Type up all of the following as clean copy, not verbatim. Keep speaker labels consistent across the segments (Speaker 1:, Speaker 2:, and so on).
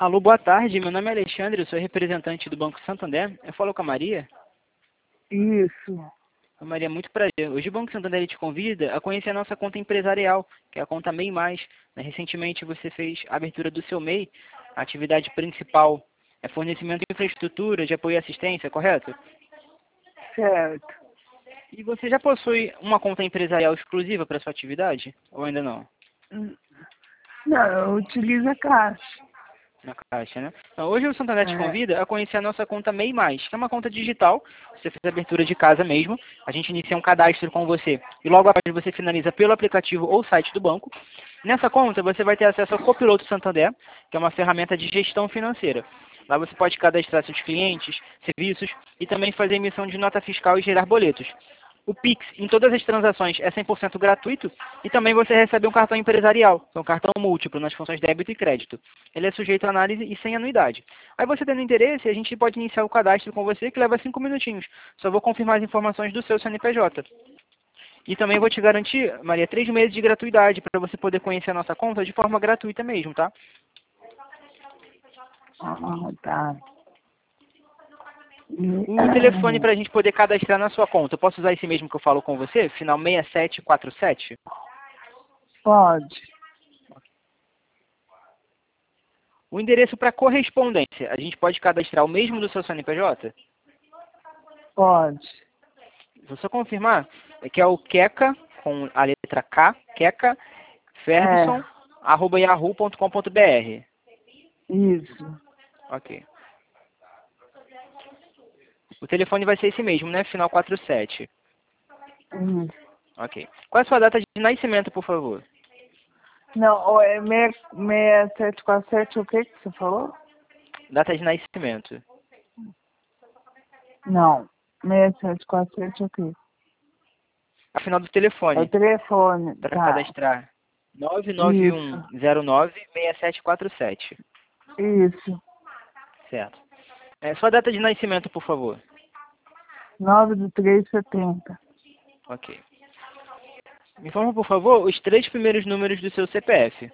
Speaker 1: Alô, boa tarde. Meu nome é Alexandre, eu sou representante do Banco Santander. Eu falo com a Maria.
Speaker 2: Isso.
Speaker 1: Maria, muito prazer. Hoje o Banco Santander te convida a conhecer a nossa conta empresarial, que é a conta MEI+. Recentemente você fez a abertura do seu MEI, a atividade principal é fornecimento de infraestrutura, de apoio e assistência, correto?
Speaker 2: Certo.
Speaker 1: E você já possui uma conta empresarial exclusiva para sua atividade? Ou ainda não?
Speaker 2: Não, eu utilizo a caixa.
Speaker 1: Na caixa, né? Então, hoje o Santander te
Speaker 2: É.
Speaker 1: convida a conhecer a nossa conta MEI+, que é uma conta digital. Você fez a abertura de casa mesmo, a gente inicia um cadastro com você e logo após você finaliza pelo aplicativo ou site do banco. Nessa conta você vai ter acesso ao Copiloto Santander, que é uma ferramenta de gestão financeira. Lá você pode cadastrar seus clientes, serviços e também fazer emissão de nota fiscal e gerar boletos. O Pix, em todas as transações, é 100% gratuito e também você recebe um cartão empresarial, que é um cartão múltiplo nas funções débito e crédito. Ele é sujeito a análise e sem anuidade. Aí você tendo interesse, a gente pode iniciar o cadastro com você, que leva 5 minutinhos. Só vou confirmar as informações do seu CNPJ. E também vou te garantir, Maria, 3 meses de gratuidade para você poder conhecer a nossa conta de forma gratuita mesmo, tá?
Speaker 2: Tá.
Speaker 1: O telefone para a gente poder cadastrar na sua conta, eu posso usar esse mesmo que eu falo com você? Final 6747?
Speaker 2: Pode.
Speaker 1: O endereço para correspondência, a gente pode cadastrar o mesmo do seu CNPJ?
Speaker 2: Pode.
Speaker 1: Vou só confirmar, que é o Queca, com a letra K, Queca, Ferguson, @yahoo.com.br.
Speaker 2: Isso.
Speaker 1: Ok. O telefone vai ser esse mesmo, né? Final 47.
Speaker 2: Isso.
Speaker 1: Ok. Qual é a sua data de nascimento, por favor?
Speaker 2: Não, é 6747, o que você falou?
Speaker 1: Data de nascimento.
Speaker 2: Não, 6747 o quê?
Speaker 1: A final do
Speaker 2: É o
Speaker 1: telefone,
Speaker 2: telefone,
Speaker 1: para
Speaker 2: tá.
Speaker 1: cadastrar.
Speaker 2: Isso.
Speaker 1: 99109-6747.
Speaker 2: Isso.
Speaker 1: Certo. Sua data de nascimento, por favor.
Speaker 2: 9/3/70.
Speaker 1: Ok. Me informa, por favor, os 3 primeiros números do seu CPF.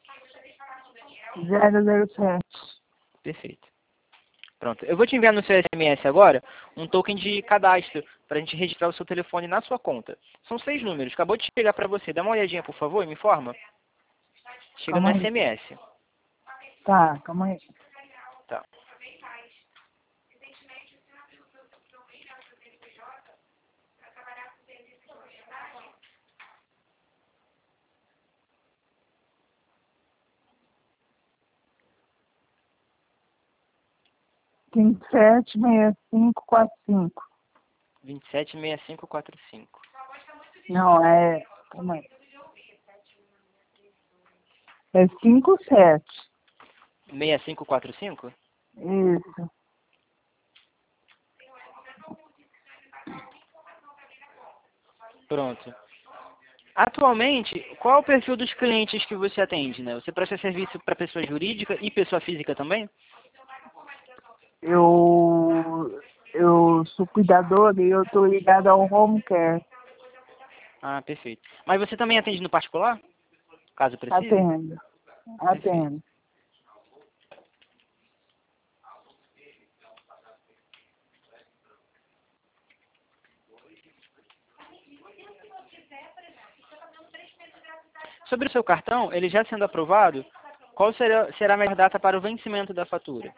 Speaker 2: 007.
Speaker 1: Perfeito. Pronto. Eu vou te enviar no seu SMS agora um token de cadastro para a gente registrar o seu telefone na sua conta. São 6 números. Acabou de chegar para você. Dá uma olhadinha, por favor, e me informa. Chega no
Speaker 2: Calma aí.
Speaker 1: SMS.
Speaker 2: Tá, calma aí.
Speaker 1: Tá.
Speaker 2: Tem 76545.
Speaker 1: 276545.
Speaker 2: Não, calma aí. É 57.
Speaker 1: 6545?
Speaker 2: Isso.
Speaker 1: Pronto. Atualmente, qual é o perfil dos clientes que você atende, né? Você presta serviço para pessoa jurídica e pessoa física também?
Speaker 2: Eu sou cuidadora e eu tô ligada ao home care.
Speaker 1: Ah, perfeito. Mas você também atende no particular? Caso precise?
Speaker 2: Atendo.
Speaker 1: Perfeito.
Speaker 2: Atendo.
Speaker 1: Sobre o seu cartão, ele já sendo aprovado, qual será a melhor data para o vencimento da fatura?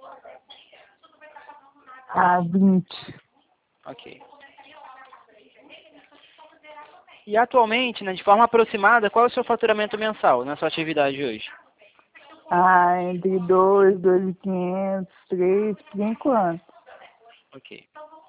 Speaker 2: A 20.
Speaker 1: Ok. E atualmente, né, de forma aproximada, qual é o seu faturamento mensal na sua atividade hoje?
Speaker 2: Entre 2.500, 3, por enquanto.
Speaker 1: Ok.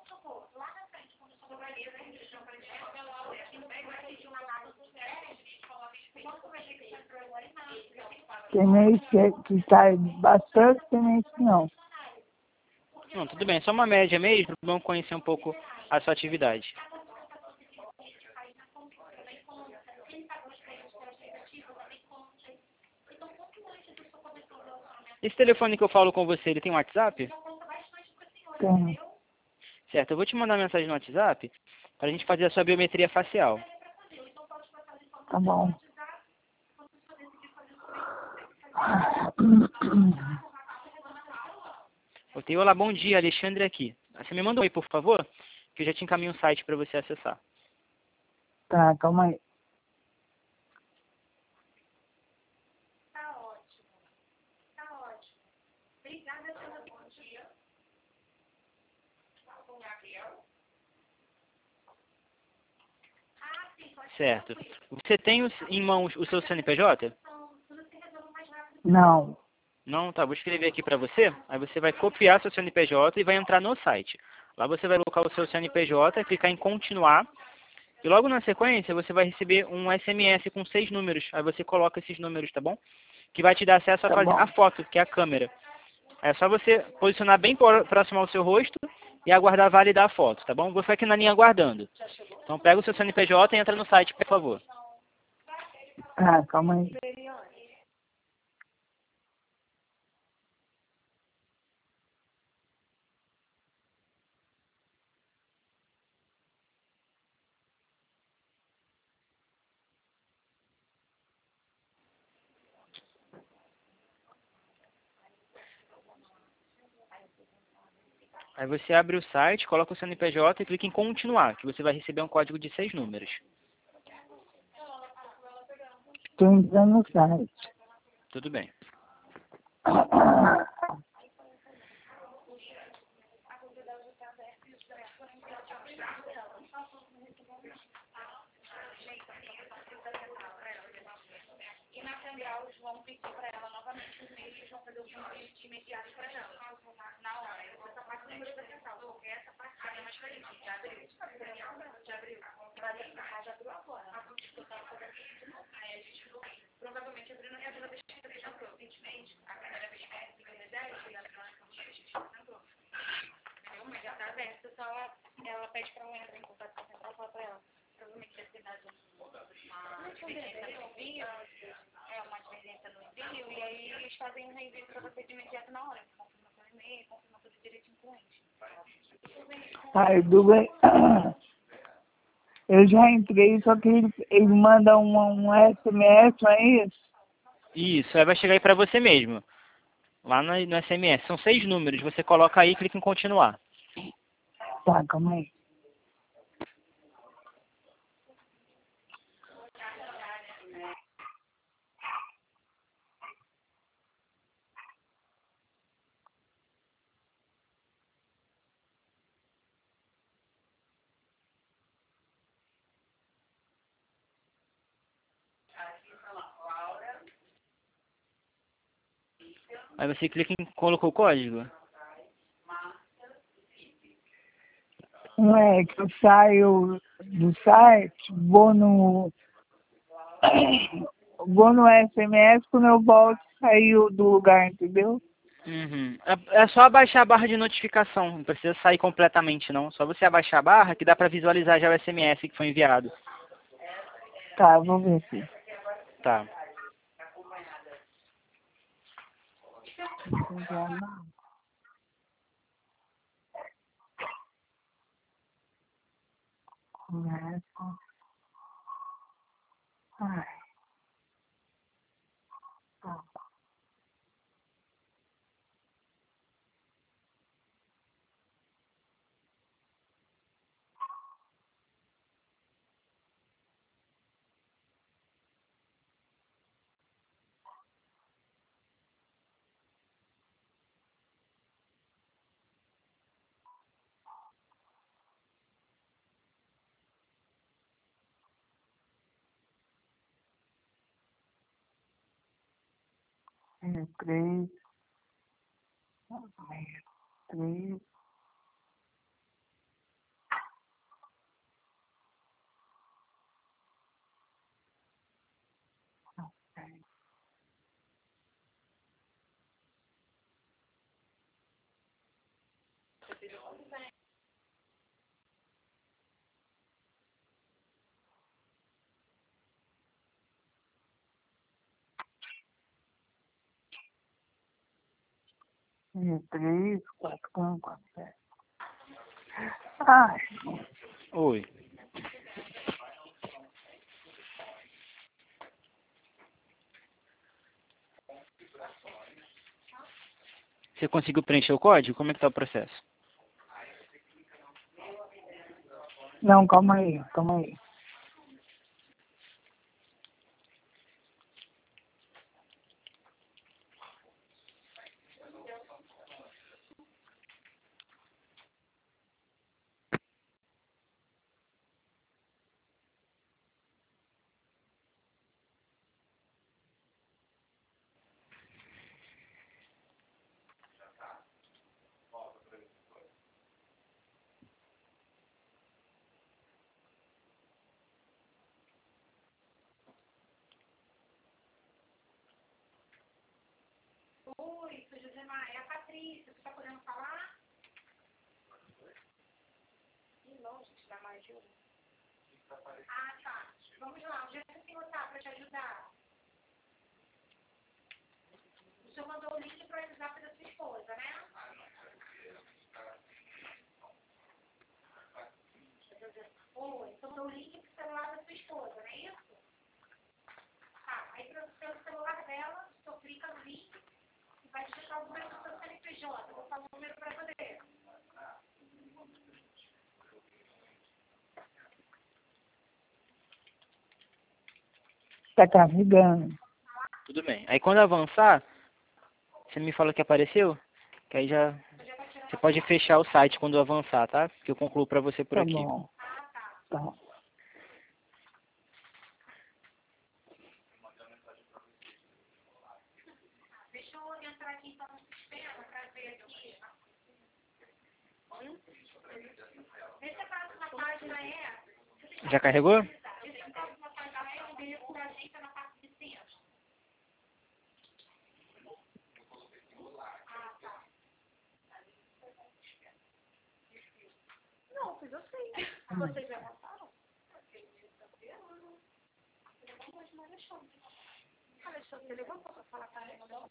Speaker 2: Tem mês que sai bastante, tem mês que não.
Speaker 1: Não, tudo bem, só uma média mesmo, vamos conhecer um pouco a sua atividade. Esse telefone que eu falo com você, ele tem WhatsApp?
Speaker 2: Tem.
Speaker 1: Certo, eu vou te mandar uma mensagem no WhatsApp para a gente fazer a sua biometria facial.
Speaker 2: Tá bom.
Speaker 1: Botei, olá, bom dia, Alexandre aqui. Você me manda um oi, por favor, que eu já te encaminho um site para você acessar.
Speaker 2: Tá, calma aí.
Speaker 1: Certo. Você tem em mãos o seu CNPJ?
Speaker 2: Não.
Speaker 1: Não? Tá, vou escrever aqui para você. Aí você vai copiar seu CNPJ e vai entrar no site. Lá você vai colocar o seu CNPJ, clicar em continuar. E logo na sequência você vai receber um SMS com 6 números. Aí você coloca esses números, tá bom? Que vai te dar acesso a
Speaker 2: Tá
Speaker 1: fazer
Speaker 2: bom.
Speaker 1: a foto, que é a câmera. É só você posicionar bem próximo ao seu rosto e aguardar validar a foto, tá bom? Vou ficar aqui na linha aguardando. Então pega o seu CNPJ e entra no site, por favor.
Speaker 2: Tá, calma aí.
Speaker 1: Aí você abre o site, coloca o CNPJ e clica em continuar, que você vai receber um código de 6 números.
Speaker 2: Tô entrando no site.
Speaker 1: Tudo bem.
Speaker 2: Aí, tudo bem. Eu já entrei, só que ele manda um SMS, não é isso?
Speaker 1: Isso, aí vai chegar aí para você mesmo. Lá no SMS. São 6 números. Você coloca aí e clica em continuar.
Speaker 2: Tá, calma aí.
Speaker 1: Aí você clica em colocou o código.
Speaker 2: Não é que eu saio do site, vou no SMS, quando eu volto, saiu do lugar, entendeu?
Speaker 1: Uhum. É só abaixar a barra de notificação. Não precisa sair completamente, não. Só você abaixar a barra que dá para visualizar já o SMS que foi enviado.
Speaker 2: Tá, vou ver aqui.
Speaker 1: Tá.
Speaker 2: Começa. Ai, tá. É, 3, 3, é, 3, 4, 4, 7. Ai,
Speaker 1: Oi. Você conseguiu preencher o código? Como é que tá o processo?
Speaker 2: Não, calma aí, calma aí.
Speaker 3: Oi, sou Josemar, é a Patrícia, você está podendo falar? Ih, não, gente, dá mais de um. Ah, tá. Vamos lá, onde é que o senhor está para te ajudar? O senhor mandou o link para o WhatsApp da sua esposa, né? Oi, então mandou o link para o celular da sua esposa, não é isso? Tá, aí pelo celular dela, o senhor clica no link e vai digitar o número do seu CNPJ. Eu vou falar o número para você.
Speaker 2: Tá carregando.
Speaker 1: Tudo bem. Aí quando avançar, você me fala que apareceu, que aí já... Você pode fechar o site quando avançar, tá? Que eu concluo pra você por
Speaker 2: Tá
Speaker 1: aqui.
Speaker 2: bom. Tá.
Speaker 3: Deixa eu entrar aqui então no sistema para ver aqui. Vê se a próxima página é.
Speaker 1: Já carregou?
Speaker 3: Vê se a próxima página é o endereço da agência na parte de cima. Ah, tá. Não, fiz assim. Vocês já passaram? Alexandre, você levantou para falar com ela?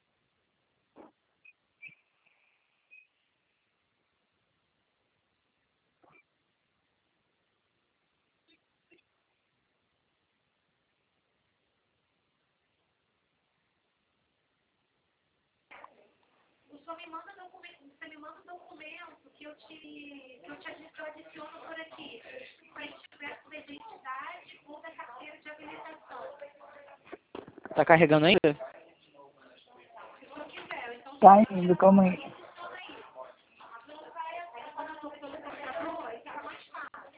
Speaker 3: Só me manda documento, você me manda um documento que eu adiciono por aqui. Frente verso da identidade ou da carteira de habilitação.
Speaker 1: Tá carregando ainda?
Speaker 3: Se for quiser, então
Speaker 2: Tá indo, calma aí.
Speaker 3: funciona aí. Não vai até quando eu estou pelo computador, aí fica mais fácil.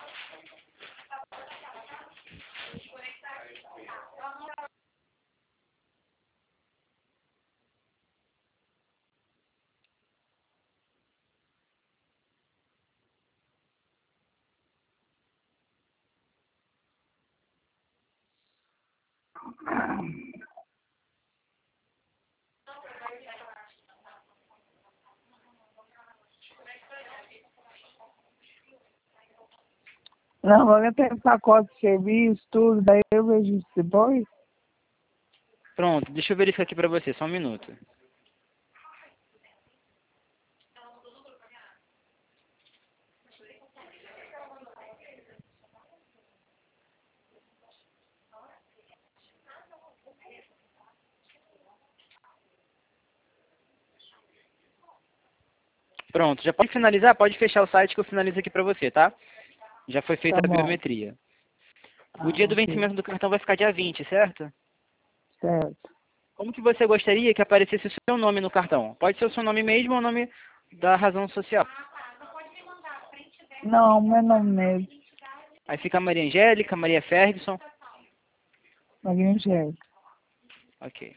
Speaker 3: Desconectar aqui. Tá.
Speaker 2: Não, agora tem pacote de serviço, tudo, daí eu vejo isso depois.
Speaker 1: Pronto, deixa eu verificar aqui pra você, só um minuto. Pronto, já pode finalizar? Pode fechar o site que eu finalizo aqui pra você, tá? Já foi feita
Speaker 2: Tá
Speaker 1: a
Speaker 2: bom.
Speaker 1: biometria. O
Speaker 2: Ah,
Speaker 1: dia do
Speaker 2: ok.
Speaker 1: vencimento do cartão vai ficar dia 20, certo?
Speaker 2: Certo.
Speaker 1: Como que você gostaria que aparecesse o seu nome no cartão? Pode ser o seu nome mesmo ou o nome da razão social.
Speaker 2: Não, meu nome mesmo.
Speaker 1: Aí fica Maria Angélica, Maria Ferguson.
Speaker 2: Maria Angélica.
Speaker 1: Ok.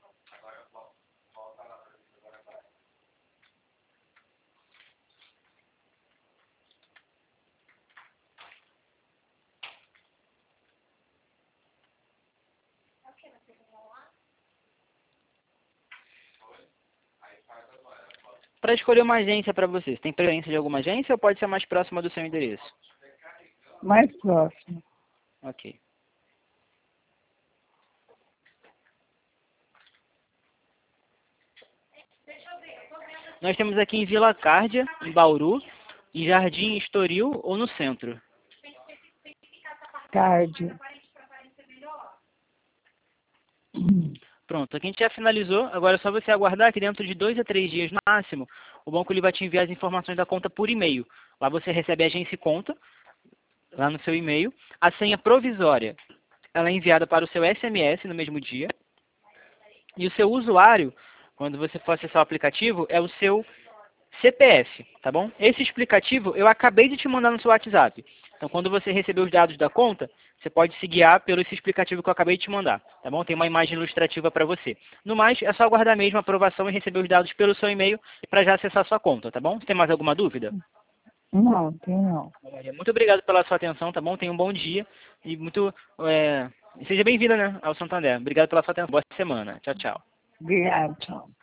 Speaker 1: Para escolher uma agência para você, tem preferência de alguma agência ou pode ser mais próxima do seu endereço?
Speaker 2: Mais próximo.
Speaker 1: Ok. Nós temos aqui em Vila Cárdia, em Bauru, em Jardim Estoril ou no centro.
Speaker 2: Card.
Speaker 1: Pronto, aqui a gente já finalizou. Agora é só você aguardar que dentro de 2 a 3 dias no máximo, o banco ele vai te enviar as informações da conta por e-mail. Lá você recebe a agência e conta, lá no seu e-mail. A senha provisória, ela é enviada para o seu SMS no mesmo dia. E o seu usuário, quando você for acessar o aplicativo, é o seu CPF, tá bom? Esse explicativo eu acabei de te mandar no seu WhatsApp. Então, quando você receber os dados da conta, você pode se guiar pelo esse explicativo que eu acabei de te mandar, tá bom? Tem uma imagem ilustrativa para você. No mais, é só aguardar mesmo a aprovação e receber os dados pelo seu e-mail para já acessar a sua conta, tá bom? Você tem mais alguma dúvida?
Speaker 2: Não, tem não.
Speaker 1: Bom, Maria, muito obrigado pela sua atenção, tá bom? Tenha um bom dia e seja bem-vinda, né, ao Santander. Obrigado pela sua atenção. Boa semana. Tchau, tchau.
Speaker 2: Obrigado, tchau.